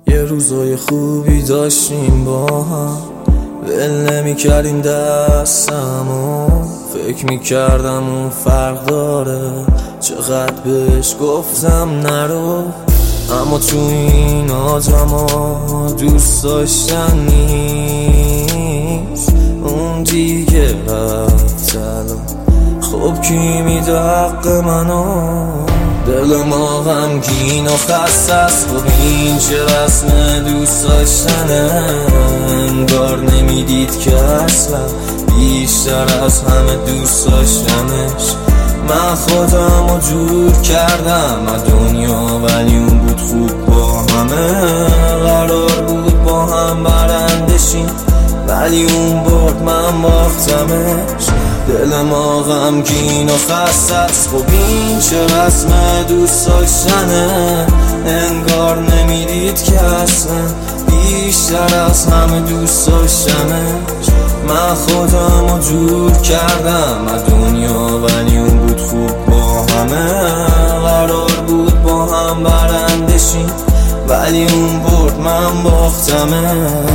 یه روزای خوبی داشتیم با هم، ول نمی کردیم دستمو. فکر می کردم اون فرق داره، چقدر بهش گفتم نرو. اما تو این آدما دوست داشتن نیست، اون دیگه رفت الان. خب کی میده حق منو؟ دل ما غمگین و خسته است. خب این چه رسم دوست داشتنه؟ انگار نمیدید که اصلا بیشتر از همه دوست داشتمش. من خودمو جور کردم از دنیا، ولی اون بود خوب با همه. قرار بود با هم برندشیم، ولی اون برد من باختمش. دل ما غمگین و خسته است. خب این چه رسم دوست داشتنه؟ انگار نمیدید که اصلا بیشتر از همه دوست داشتمش. من خودمو جور کردم از دنیا، ولی اون بود خوب با همه. قرار بود با هم برندشیم، ولی اون برد من باختمش.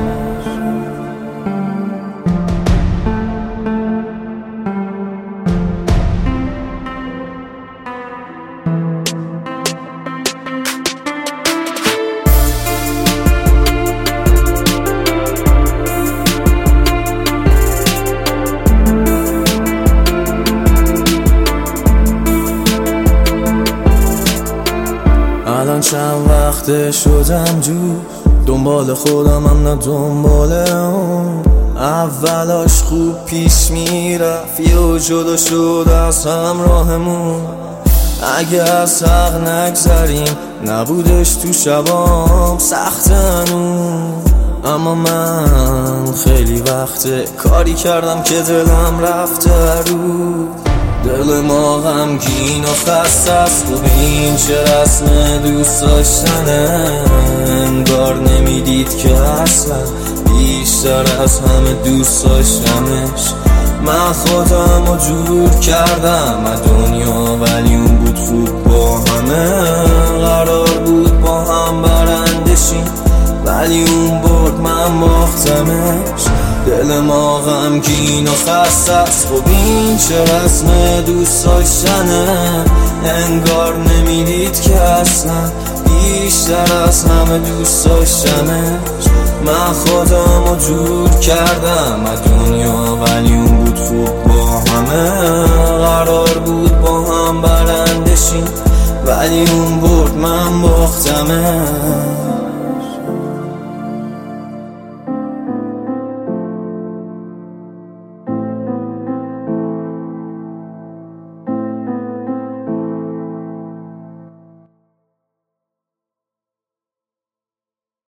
الان چند وقته شدم جور، دنبال خودم هم نه دنبال اون. اولاش خوب پیش میرفت، یه جدا شد از همراهمون. اگه از حق نگذریم نبودش تو شبام سخت هنوز. اما من خیلی وقته کاری کردم که دلم رفته رو. دل ما غمگین و خسته است. خب این چه رسم دوست داشتنه؟ انگار نمیدید که اصلا بیشتر از همه دوست داشتمش. من خودمو جور کردم از دنیا، ولی اون بود خوب با همه. قرار بود با هم برندشیم، ولی اون برد من باختمش. دل ما غمگین و خسته است. خب این چه رسم دوست داشتنه؟ انگار نمیدید که اصلا بیشتر از همه دوست داشتمش. من خودمو جور کردم از دنیا، ولی اون بود خوب با همه. قرار بود با هم برندشیم، ولی اون برد من باختمش.